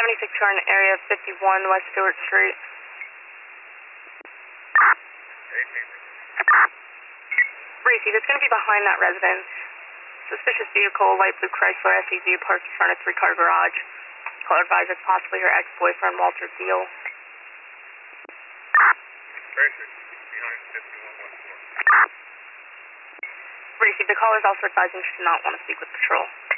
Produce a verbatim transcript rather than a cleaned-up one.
seventy-six current area fifty-one West Stewart Street. Briefy, that's going to be behind that residence. Suspicious vehicle, light blue Chrysler S U V parked in front of three-car garage. Call advisor, possibly her ex-boyfriend, Walter Deal. Briefy, the caller is also advising she did not want to speak with patrol.